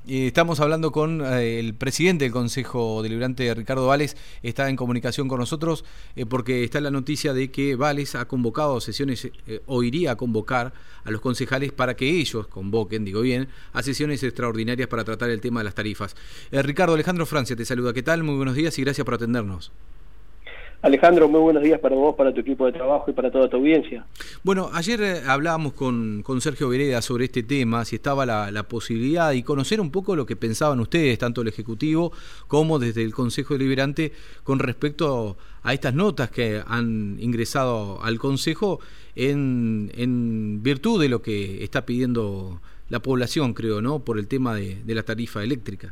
Estamos hablando con el presidente del Consejo Deliberante, Ricardo Vales. Está en comunicación con nosotros porque está la noticia de que Vales ha convocado sesiones o iría a convocar a los concejales para que ellos convoquen, digo bien, a sesiones extraordinarias para tratar el tema de las tarifas. Ricardo, Alejandro Francia te saluda. ¿Qué tal? Muy buenos días y gracias por atendernos. Alejandro, muy buenos días para vos, para tu equipo de trabajo y para toda tu audiencia. Bueno, ayer hablábamos con Sergio Vereda sobre este tema, si estaba la posibilidad y conocer un poco lo que pensaban ustedes, tanto el Ejecutivo como desde el Consejo Deliberante, con respecto a estas notas que han ingresado al Consejo en virtud de lo que está pidiendo la población, creo, ¿no? Por el tema de la tarifa eléctrica.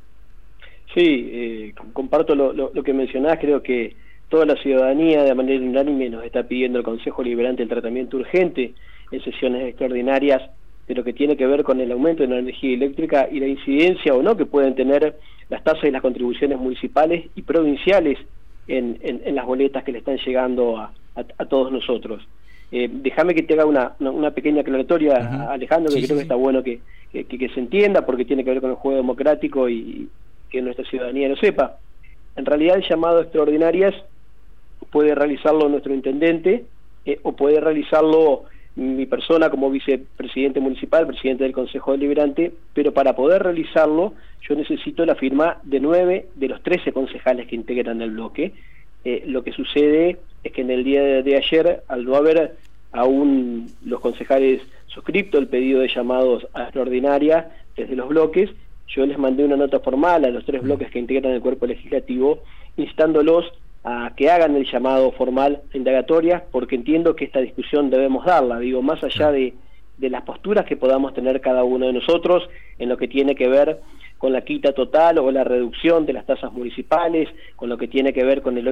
Sí, comparto lo que mencionás. Creo que toda la ciudadanía de manera unánime nos está pidiendo al Consejo Deliberante el tratamiento urgente en sesiones extraordinarias de lo que tiene que ver con el aumento de la energía eléctrica y la incidencia o no que pueden tener las tasas y las contribuciones municipales y provinciales en las boletas que le están llegando a todos nosotros. Déjame que te haga una pequeña aclaratoria, Alejandro, que creo que está bueno que se entienda, porque tiene que ver con el juego democrático y que nuestra ciudadanía lo sepa. En realidad el llamado a extraordinarias puede realizarlo nuestro intendente o puede realizarlo mi persona como vicepresidente municipal, presidente del Consejo Deliberante, pero para poder realizarlo yo necesito la firma de 9 de los 13 concejales que integran el bloque. Lo que sucede es que en el día de ayer, al no haber aún los concejales suscripto el pedido de llamados a extraordinaria desde los bloques, yo les mandé una nota formal a los 3 bloques que integran el cuerpo legislativo, instándolos a que hagan el llamado formal a indagatorias, porque entiendo que esta discusión debemos darla, digo, más allá de las posturas que podamos tener cada uno de nosotros en lo que tiene que ver con la quita total o la reducción de las tasas municipales, con lo que tiene que ver con el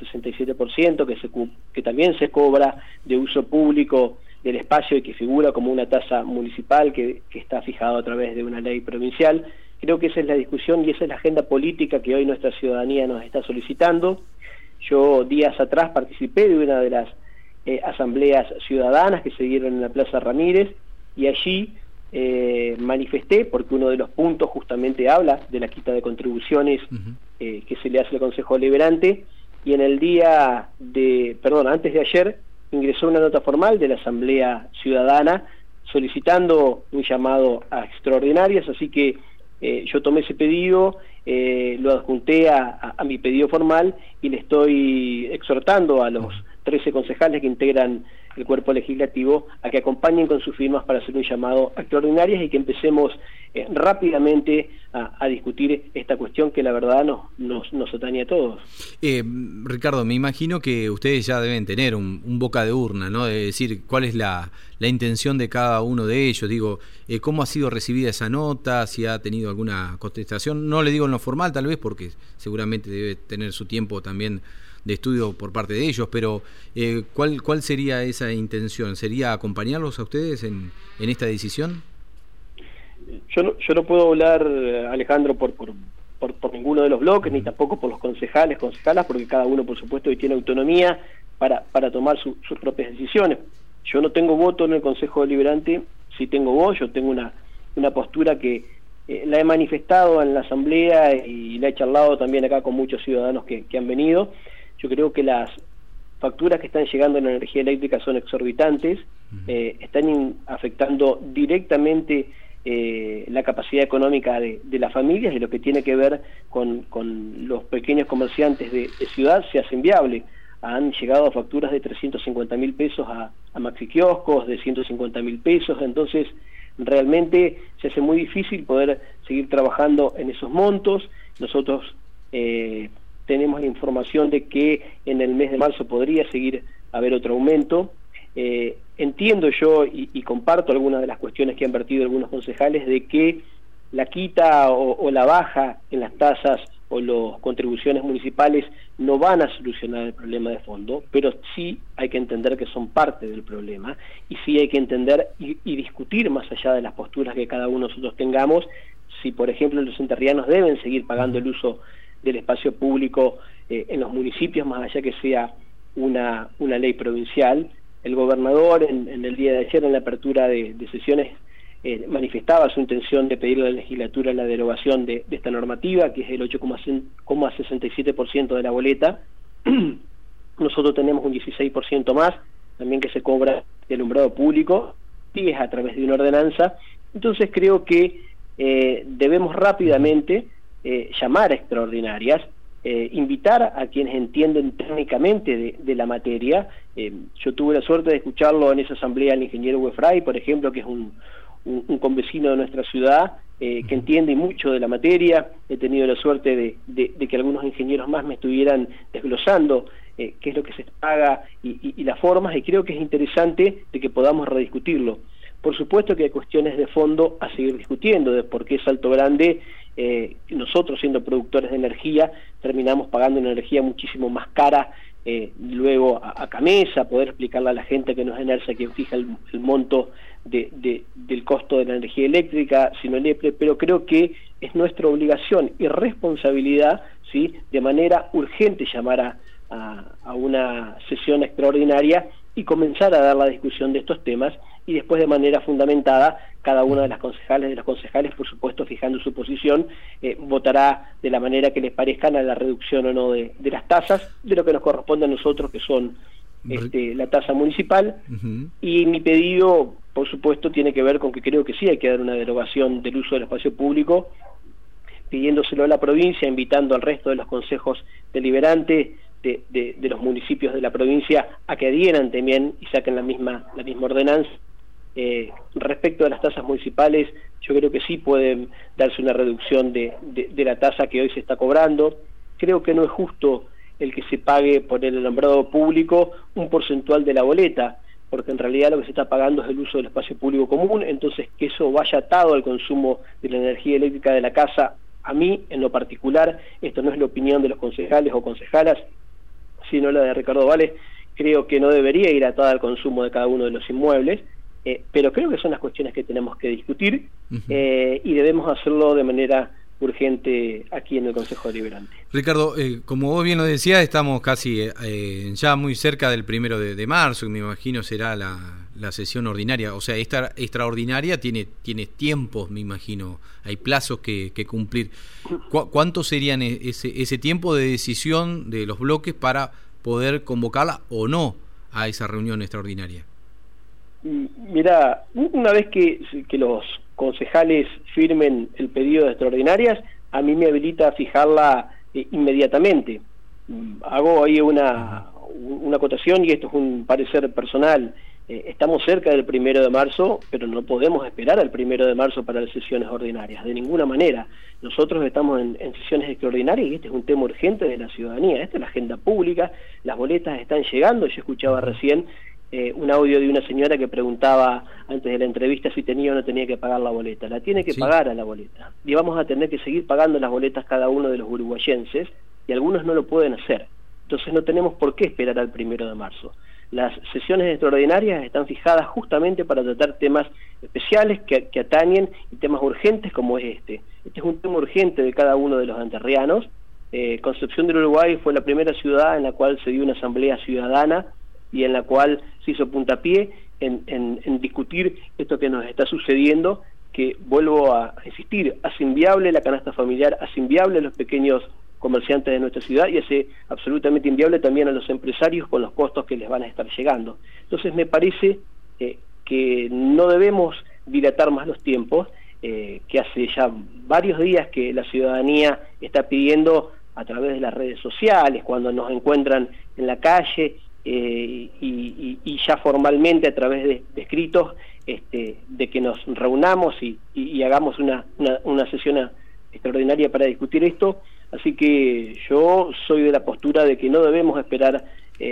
8,67% que también se cobra de uso público del espacio y que figura como una tasa municipal que está fijado a través de una ley provincial. Creo que esa es la discusión y esa es la agenda política que hoy nuestra ciudadanía nos está solicitando. Yo días atrás participé de una de las asambleas ciudadanas que se dieron en la Plaza Ramírez y allí manifesté, porque uno de los puntos justamente habla de la quita de contribuciones que se le hace al Consejo Deliberante, y en el antes de ayer ingresó una nota formal de la Asamblea Ciudadana solicitando un llamado a extraordinarias, así que yo tomé ese pedido, lo adjunté a mi pedido formal y le estoy exhortando a los 13 concejales que integran el cuerpo legislativo a que acompañen con sus firmas para hacer un llamado a extraordinarias y que empecemos rápidamente a discutir esta cuestión que la verdad nos atañe a todos. Ricardo, me imagino que ustedes ya deben tener un boca de urna, ¿no? De decir cuál es la intención de cada uno de ellos. Digo, ¿cómo ha sido recibida esa nota? Si ha tenido alguna contestación. No le digo en lo formal tal vez, porque seguramente debe tener su tiempo también de estudio por parte de ellos, pero ¿cuál sería esa intención? ¿Sería acompañarlos a ustedes en esta decisión? Yo no puedo hablar, Alejandro, por ninguno de los bloques, ni tampoco por los concejalas, porque cada uno, por supuesto, hoy tiene autonomía para tomar sus propias decisiones. Yo no tengo voto en el Consejo Deliberante, sí tengo voz. Yo tengo una postura que la he manifestado en la Asamblea y la he charlado también acá con muchos ciudadanos que han venido. Yo creo que las facturas que están llegando en la energía eléctrica son exorbitantes, están afectando directamente la capacidad económica de las familias, y lo que tiene que ver con los pequeños comerciantes de ciudad se hace inviable. Han llegado a facturas de 350.000 pesos a maxi kioscos, de 150.000 pesos, entonces realmente se hace muy difícil poder seguir trabajando en esos montos. Nosotros tenemos la información de que en el mes de marzo podría seguir haber otro aumento. Entiendo yo y comparto algunas de las cuestiones que han vertido algunos concejales de que la quita o la baja en las tasas o las contribuciones municipales no van a solucionar el problema de fondo, pero sí hay que entender que son parte del problema, y sí hay que entender y discutir más allá de las posturas que cada uno de nosotros tengamos, si por ejemplo los entrerrianos deben seguir pagando el uso del espacio público en los municipios, más allá que sea una ley provincial. El gobernador en el día de ayer, en la apertura de sesiones manifestaba su intención de pedirle a la legislatura la derogación de esta normativa, que es el 8,67% de la boleta. Nosotros tenemos un 16% más, también que se cobra de alumbrado público, y es a través de una ordenanza. Entonces creo que debemos rápidamente llamar a extraordinarias, invitar a quienes entienden técnicamente de la materia. Yo tuve la suerte de escucharlo en esa asamblea el ingeniero Wefray, por ejemplo, que es un convecino de nuestra ciudad, que entiende mucho de la materia. He tenido la suerte de que algunos ingenieros más me estuvieran desglosando qué es lo que se paga y las formas, y creo que es interesante de que podamos rediscutirlo. Por supuesto que hay cuestiones de fondo a seguir discutiendo, de por qué Salto Grande, nosotros siendo productores de energía, terminamos pagando una energía muchísimo más cara, luego a Camesa, poder explicarle a la gente que no es ENERSA quien fija el monto del costo de la energía eléctrica, sino el EPRE, pero creo que es nuestra obligación y responsabilidad, ¿sí?, de manera urgente llamar a una sesión extraordinaria y comenzar a dar la discusión de estos temas, y después de manera fundamentada cada una de las concejales, por supuesto, fijando su posición, votará de la manera que les parezcan a la reducción o no de las tasas, de lo que nos corresponde a nosotros, que son la tasa municipal. Y mi pedido, por supuesto, tiene que ver con que creo que sí hay que dar una derogación del uso del espacio público, pidiéndoselo a la provincia, invitando al resto de los consejos deliberantes de los municipios de la provincia a que adhieran también y saquen la misma ordenanza. Respecto a las tasas municipales, yo creo que sí pueden darse una reducción de la tasa que hoy se está cobrando. Creo que no es justo el que se pague por el alumbrado público un porcentual de la boleta, porque en realidad lo que se está pagando es el uso del espacio público común. Entonces, que eso vaya atado al consumo de la energía eléctrica de la casa, a mí en lo particular, esto no es la opinión de los concejales o concejalas, sino la de Ricardo Vales, creo que no debería ir atada al consumo de cada uno de los inmuebles, pero creo que son las cuestiones que tenemos que discutir, y debemos hacerlo de manera urgente aquí en el Consejo Deliberante. Ricardo, como vos bien lo decías, estamos casi ya muy cerca del 1 de marzo, que me imagino será la sesión ordinaria. O sea, esta extraordinaria tiene tiempos, me imagino, hay plazos que cumplir. ¿Cuánto serían ese tiempo de decisión de los bloques para poder convocarla o no a esa reunión extraordinaria? Mira, una vez que los concejales firmen el pedido de extraordinarias, a mí me habilita a fijarla inmediatamente. Hago ahí una acotación, y esto es un parecer personal. Estamos cerca del 1 de marzo, pero no podemos esperar al 1 de marzo para las sesiones ordinarias, de ninguna manera. Nosotros estamos en sesiones extraordinarias y este es un tema urgente de la ciudadanía. Esta es la agenda pública, las boletas están llegando. Yo escuchaba recién un audio de una señora que preguntaba antes de la entrevista si tenía o no tenía que pagar la boleta. La tiene que pagar a la boleta, y vamos a tener que seguir pagando las boletas cada uno de los uruguayenses, y algunos no lo pueden hacer. Entonces no tenemos por qué esperar al 1 de marzo. Las sesiones extraordinarias están fijadas justamente para tratar temas especiales que atañen, y temas urgentes como es este. Este es un tema urgente de cada uno de los entrerrianos. Concepción del Uruguay fue la primera ciudad en la cual se dio una asamblea ciudadana y en la cual se hizo puntapié en discutir esto que nos está sucediendo, que, vuelvo a insistir, hace inviable la canasta familiar, hace inviable a los pequeños comerciantes de nuestra ciudad, y hace absolutamente inviable también a los empresarios con los costos que les van a estar llegando. Entonces me parece que no debemos dilatar más los tiempos, que hace ya varios días que la ciudadanía está pidiendo a través de las redes sociales, cuando nos encuentran en la calle, y ya formalmente a través de escritos, de que nos reunamos y hagamos una sesión extraordinaria para discutir esto. Así que yo soy de la postura de que no debemos esperar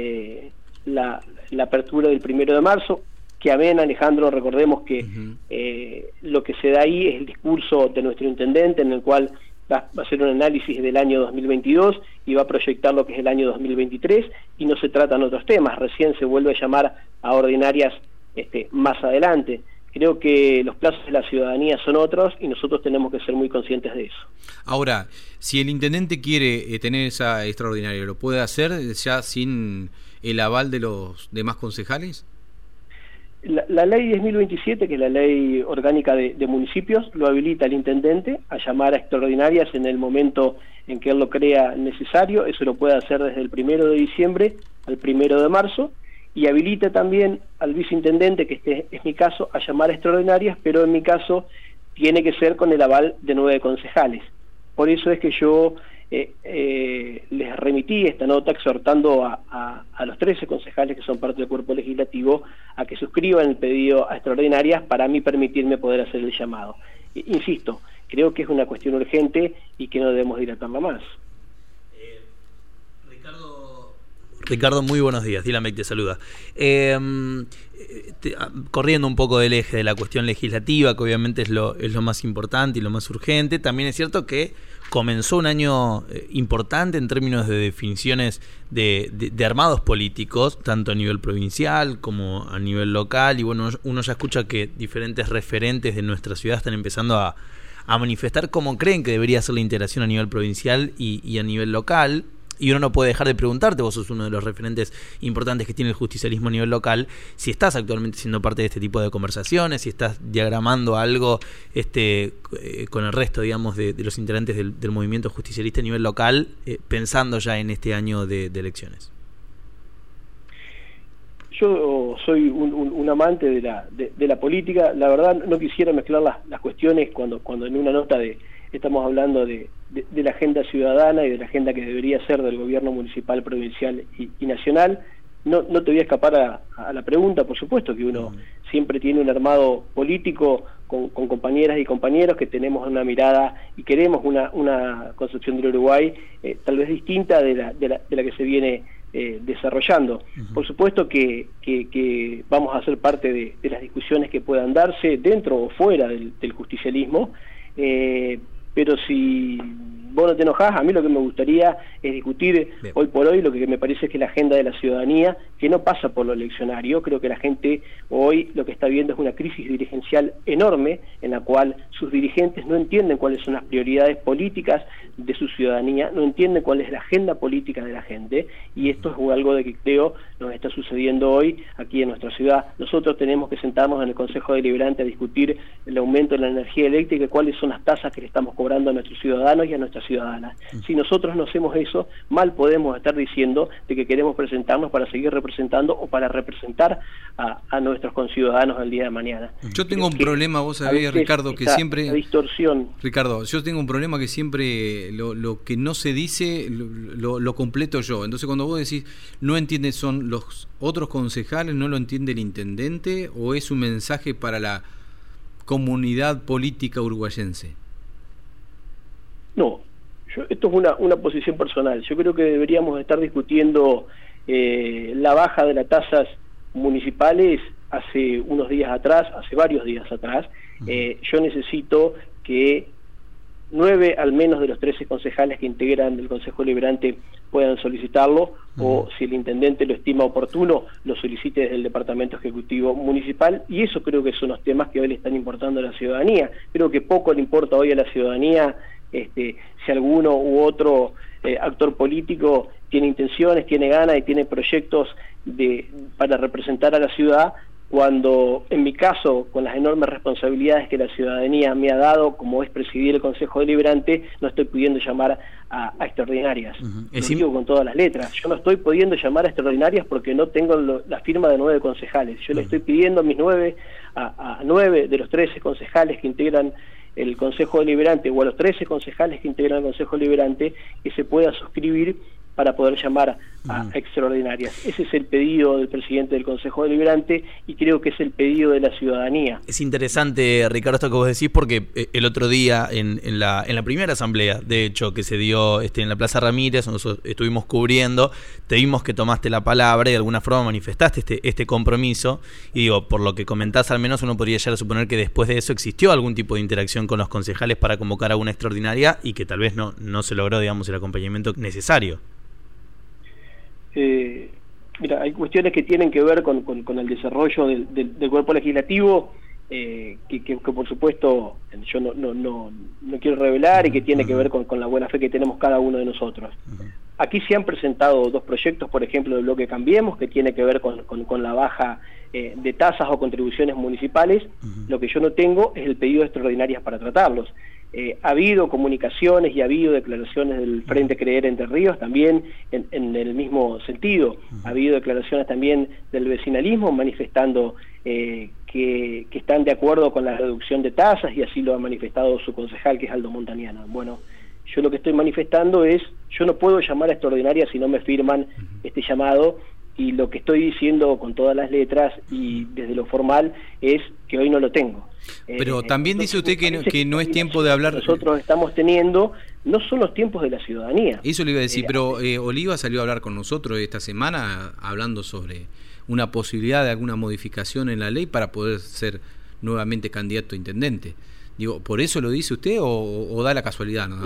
la apertura del 1 de marzo, que amén, Alejandro, recordemos que lo que se da ahí es el discurso de nuestro intendente, en el cual va a hacer un análisis del año 2022 y va a proyectar lo que es el año 2023, y no se tratan otros temas. Recién se vuelve a llamar a ordinarias más adelante. Creo que los plazos de la ciudadanía son otros y nosotros tenemos que ser muy conscientes de eso. Ahora, si el intendente quiere tener esa extraordinaria, ¿lo puede hacer ya sin el aval de los demás concejales? La ley 10.027, que es la ley orgánica de municipios, lo habilita el intendente a llamar a extraordinarias en el momento en que él lo crea necesario. Eso lo puede hacer desde el 1 de diciembre al 1 de marzo, y habilita también al viceintendente, que este es mi caso, a llamar a extraordinarias, pero en mi caso tiene que ser con el aval de 9 concejales. Por eso es que yo les remití esta nota exhortando a los 13 concejales que son parte del cuerpo legislativo a que suscriban el pedido a extraordinarias para mí permitirme poder hacer el llamado. Insisto, creo que es una cuestión urgente y que no debemos dilatarla más. Ricardo, muy buenos días. Dylan Beck te saluda. Corriendo un poco del eje de la cuestión legislativa, que obviamente es lo más importante y lo más urgente, también es cierto que comenzó un año importante en términos de definiciones de armados políticos, tanto a nivel provincial como a nivel local, y bueno, uno ya escucha que diferentes referentes de nuestra ciudad están empezando a manifestar cómo creen que debería ser la integración a nivel provincial y a nivel local. Y uno no puede dejar de preguntarte, vos sos uno de los referentes importantes que tiene el justicialismo a nivel local, si estás actualmente siendo parte de este tipo de conversaciones, si estás diagramando algo con el resto, digamos, de los integrantes del movimiento justicialista a nivel local, pensando ya en este año de elecciones. Yo soy un amante de la política. La verdad no quisiera mezclar las cuestiones cuando en una nota estamos hablando de la agenda ciudadana y de la agenda que debería ser del gobierno municipal, provincial y nacional. No te voy a escapar a la pregunta. Por supuesto que uno siempre tiene un armado político con compañeras y compañeros que tenemos una mirada y queremos una concepción del Uruguay tal vez distinta de la que se viene desarrollando. Por supuesto que vamos a ser parte de las discusiones que puedan darse dentro o fuera del justicialismo, pero si vos no te enojás, a mí lo que me gustaría es discutir hoy por hoy lo que me parece que es la agenda de la ciudadanía, que no pasa por lo eleccionario. Creo que la gente hoy lo que está viendo es una crisis dirigencial enorme, en la cual sus dirigentes no entienden cuáles son las prioridades políticas de su ciudadanía, no entienden cuál es la agenda política de la gente, y esto es algo de que creo nos está sucediendo hoy aquí en nuestra ciudad. Nosotros tenemos que sentarnos en el Consejo Deliberante a discutir el aumento de la energía eléctrica y cuáles son las tasas que le estamos cobrando a nuestros ciudadanos y a nuestras ciudadanas. Si nosotros no hacemos eso, mal podemos estar diciendo de que queremos presentarnos para seguir representando o para representar a nuestros conciudadanos el día de mañana. Yo tengo un problema, vos sabés, Ricardo, que siempre... La distorsión. Ricardo, yo tengo un problema que siempre lo que no se dice lo completo yo. Entonces cuando vos decís no entiendes, ¿son los otros concejales, no lo entiende el intendente, o es un mensaje para la comunidad política uruguayense? No, esto es una posición personal. Yo creo que deberíamos estar discutiendo la baja de las tasas municipales hace unos días atrás, hace varios días atrás. Yo necesito que 9 al menos de los 13 concejales que integran el Consejo Deliberante puedan solicitarlo, o si el intendente lo estima oportuno, lo solicite desde el Departamento Ejecutivo Municipal, y eso creo que son los temas que hoy le están importando a la ciudadanía. Creo que poco le importa hoy a la ciudadanía si alguno u otro actor político tiene intenciones, tiene ganas y tiene proyectos para representar a la ciudad, cuando en mi caso, con las enormes responsabilidades que la ciudadanía me ha dado, como es presidir el Consejo Deliberante, no estoy pudiendo llamar a extraordinarias. Lo digo con todas las letras. Yo no estoy pudiendo llamar a extraordinarias porque no tengo la firma de 9 concejales. Yo le estoy pidiendo a mis 9 de los 13 concejales que integran el Consejo Deliberante, o a los 13 concejales que integran el Consejo Deliberante, que se pueda suscribir para poder llamar a extraordinarias. Ese es el pedido del presidente del Consejo Deliberante y creo que es el pedido de la ciudadanía. Es interesante, Ricardo, esto que vos decís, porque el otro día en la primera asamblea, de hecho, que se dio en la Plaza Ramírez, nosotros estuvimos cubriendo, te vimos que tomaste la palabra y de alguna forma manifestaste este compromiso, y digo, por lo que comentás, al menos uno podría llegar a suponer que después de eso existió algún tipo de interacción con los concejales para convocar a una extraordinaria y que tal vez no se logró, digamos, el acompañamiento necesario. Mira, hay cuestiones que tienen que ver con el desarrollo del cuerpo legislativo, que por supuesto yo no quiero revelar, y que tiene que ver con la buena fe que tenemos cada uno de nosotros. aquí se han presentado 2 proyectos, por ejemplo, del bloque Cambiemos, que tiene que ver con la baja de tasas o contribuciones municipales. Lo que yo no tengo es el pedido de extraordinarias para tratarlos. Ha habido comunicaciones y ha habido declaraciones del Frente Creer Entre Ríos también en el mismo sentido. Ha habido declaraciones también del vecinalismo manifestando que están de acuerdo con la reducción de tasas, y así lo ha manifestado su concejal, que es Aldo Montañana. Bueno, yo lo que estoy manifestando es, yo no puedo llamar a extraordinaria si no me firman este llamado, y lo que estoy diciendo con todas las letras y desde lo formal es que hoy no lo tengo. Pero también dice usted que no es tiempo de hablar... Nosotros estamos teniendo, no son los tiempos de la ciudadanía. Eso le iba a decir, pero Oliva salió a hablar con nosotros esta semana hablando sobre una posibilidad de alguna modificación en la ley para poder ser nuevamente candidato a intendente. Digo, ¿por eso lo dice usted o da la casualidad? No,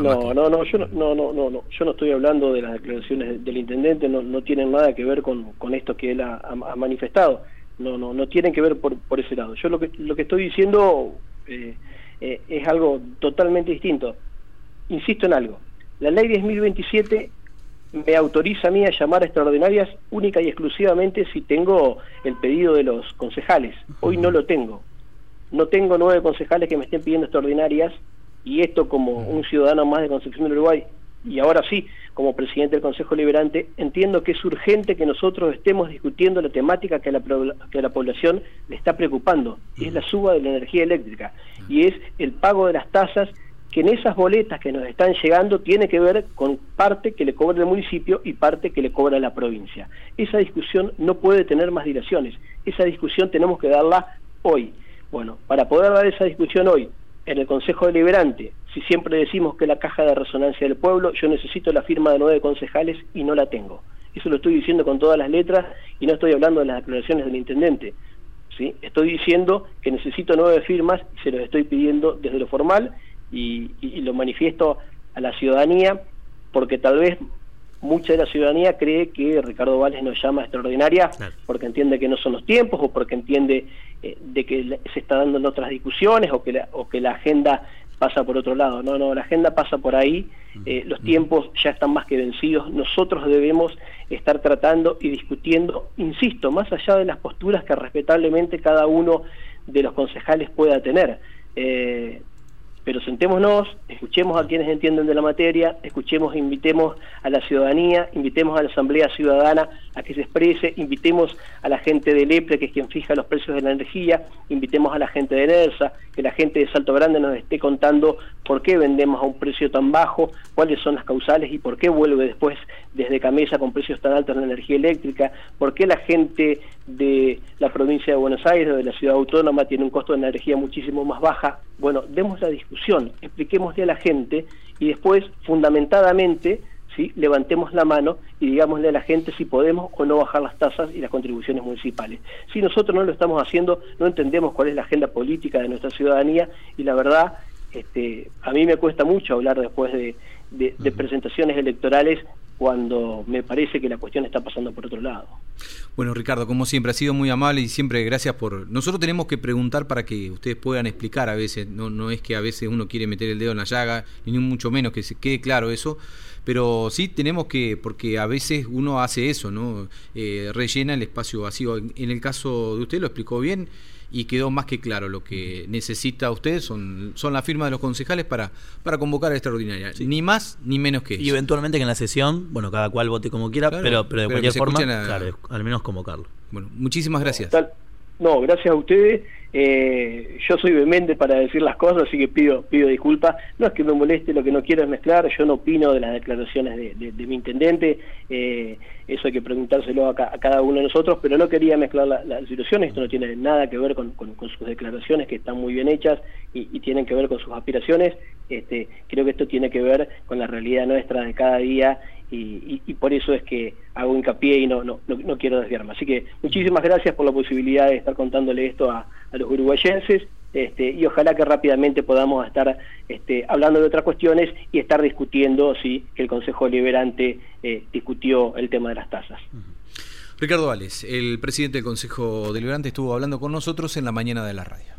yo no estoy hablando de las declaraciones del intendente, no tienen nada que ver con esto que él ha manifestado. No tienen que ver por ese lado. Yo lo que estoy diciendo es algo totalmente distinto. Insisto en algo. La ley 10.027 me autoriza a mí a llamar a extraordinarias única y exclusivamente si tengo el pedido de los concejales. Hoy no lo tengo. No tengo 9 concejales que me estén pidiendo extraordinarias, y esto como un ciudadano más de Concepción del Uruguay, y ahora sí, como presidente del Consejo Deliberante, entiendo que es urgente que nosotros estemos discutiendo la temática que a la población le está preocupando, y es la suba de la energía eléctrica, y es el pago de las tasas, que en esas boletas que nos están llegando tiene que ver con parte que le cobra el municipio y parte que le cobra la provincia. Esa discusión no puede tener más dilaciones, esa discusión tenemos que darla hoy. Bueno, para poder dar esa discusión hoy en el Consejo Deliberante, si siempre decimos que la caja de resonancia del pueblo, yo necesito la firma de 9 concejales y no la tengo. Eso lo estoy diciendo con todas las letras y no estoy hablando de las declaraciones del intendente, ¿sí? Estoy diciendo que necesito 9 firmas y se los estoy pidiendo desde lo formal y lo manifiesto a la ciudadanía, porque tal vez mucha de la ciudadanía cree que Ricardo Vales nos llama extraordinaria porque entiende que no son los tiempos, o porque entiende de que se está dando en otras discusiones, o que la agenda pasa por otro lado. No, la agenda pasa por ahí, los tiempos ya están más que vencidos. Nosotros debemos estar tratando y discutiendo, insisto, más allá de las posturas que respetablemente cada uno de los concejales pueda tener. Pero sentémonos, escuchemos a quienes entienden de la materia, invitemos a la ciudadanía, invitemos a la Asamblea Ciudadana a que se exprese, invitemos a la gente del EPRE, que es quien fija los precios de la energía, invitemos a la gente de NERSA, que la gente de Salto Grande nos esté contando por qué vendemos a un precio tan bajo, cuáles son las causales y por qué vuelve después desde Camesa con precios tan altos en la energía eléctrica, por qué la gente de la provincia de Buenos Aires o de la ciudad autónoma tiene un costo de energía muchísimo más baja. Bueno, demos la discusión, expliquémosle a la gente y después, fundamentadamente, ¿sí?, levantemos la mano y digámosle a la gente si podemos o no bajar las tasas y las contribuciones municipales. Si nosotros no lo estamos haciendo, no entendemos cuál es la agenda política de nuestra ciudadanía, y la verdad, a mí me cuesta mucho hablar después de presentaciones electorales cuando me parece que la cuestión está pasando por otro lado. Bueno, Ricardo, como siempre, ha sido muy amable y siempre gracias por... Nosotros tenemos que preguntar para que ustedes puedan explicar a veces, no es que a veces uno quiere meter el dedo en la llaga, ni mucho menos que se quede claro eso, pero sí tenemos que, porque a veces uno hace eso, ¿no? Rellena el espacio vacío. En el caso de usted lo explicó bien y quedó más que claro. Lo que necesita usted son la firma de los concejales para convocar a la extraordinaria, sí. Ni más ni menos que eso. Y eventualmente que en la sesión, bueno, cada cual vote como quiera, claro, pero de cualquier forma, claro, al menos convocarlo. Bueno, muchísimas gracias. No, gracias a ustedes. Yo soy vehemente para decir las cosas, así que pido disculpas. No es que me moleste, lo que no quiero es mezclar. Yo no opino de las declaraciones de mi intendente, eso hay que preguntárselo a cada uno de nosotros, pero no quería mezclar las situaciones. Esto no tiene nada que ver con sus declaraciones, que están muy bien hechas y tienen que ver con sus aspiraciones. Creo que esto tiene que ver con la realidad nuestra de cada día, y por eso es que hago hincapié y no quiero desviarme. Así que muchísimas gracias por la posibilidad de estar contándole esto a los uruguayenses, y ojalá que rápidamente podamos estar hablando de otras cuestiones y estar discutiendo que el Consejo Deliberante discutió el tema de las tasas. Ricardo Vales, el presidente del Consejo Deliberante, estuvo hablando con nosotros en la mañana de la radio.